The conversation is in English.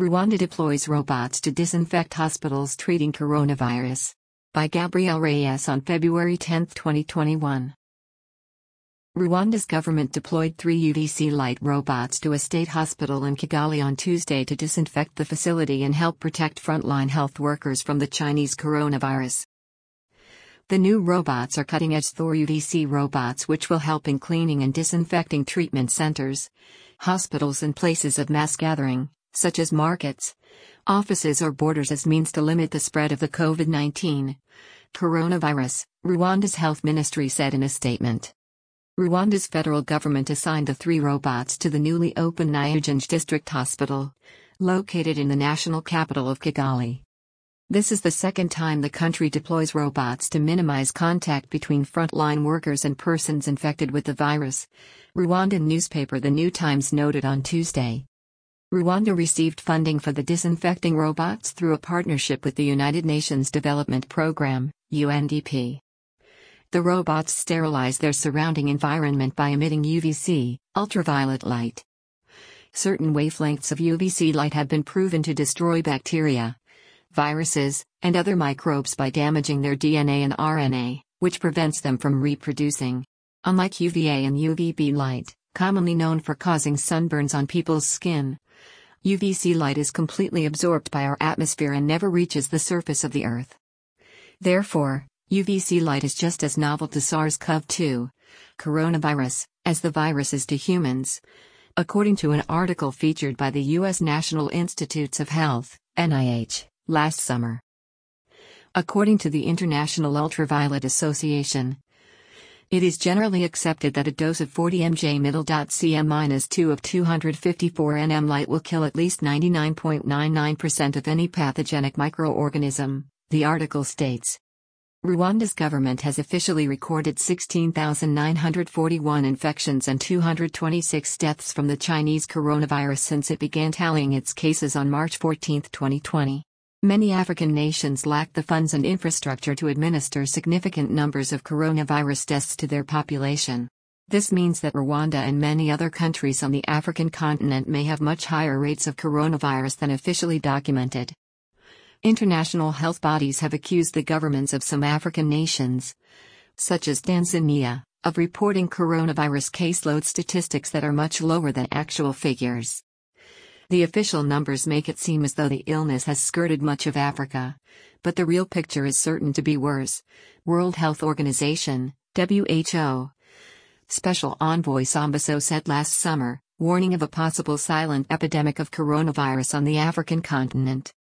Rwanda deploys robots to disinfect hospitals treating coronavirus. By Gabriel Reyes on February 10, 2021. Rwanda's government deployed 3 UVC light robots to a state hospital in Kigali on Tuesday to disinfect the facility and help protect frontline health workers from the Chinese coronavirus. The new robots are cutting-edge Thor UVC robots which will help in cleaning and disinfecting treatment centers, hospitals and places of mass gathering, such as markets, offices or borders as means to limit the spread of the COVID-19 coronavirus, Rwanda's health ministry said in a statement. Rwanda's federal government assigned the 3 robots to the newly opened Nyarugenge District Hospital, located in the national capital of Kigali. This is the second time the country deploys robots to minimize contact between frontline workers and persons infected with the virus, Rwandan newspaper The New Times noted on Tuesday. Rwanda received funding for the disinfecting robots through a partnership with the United Nations Development Programme, UNDP. The robots sterilize their surrounding environment by emitting UVC, ultraviolet light. Certain wavelengths of UVC light have been proven to destroy bacteria, viruses, and other microbes by damaging their DNA and RNA, which prevents them from reproducing. Unlike UVA and UVB light, commonly known for causing sunburns on people's skin, UVC light is completely absorbed by our atmosphere and never reaches the surface of the Earth. Therefore, UVC light is just as novel to SARS-CoV-2 coronavirus as the virus is to humans, according to an article featured by the U.S. National Institutes of Health, NIH, last summer. According to the International Ultraviolet Association, it is generally accepted that a dose of 40 mg/cm-2 of 254 nm light will kill at least 99.99% of any pathogenic microorganism, the article states. Rwanda's government has officially recorded 16,941 infections and 226 deaths from the Chinese coronavirus since it began tallying its cases on March 14, 2020. Many African nations lack the funds and infrastructure to administer significant numbers of coronavirus deaths to their population. This means that Rwanda and many other countries on the African continent may have much higher rates of coronavirus than officially documented. International health bodies have accused the governments of some African nations, such as Tanzania, of reporting coronavirus caseload statistics that are much lower than actual figures. The official numbers make it seem as though the illness has skirted much of Africa, but the real picture is certain to be worse. World Health Organization, WHO, Special Envoy Sambaso said last summer, warning of a possible silent epidemic of coronavirus on the African continent.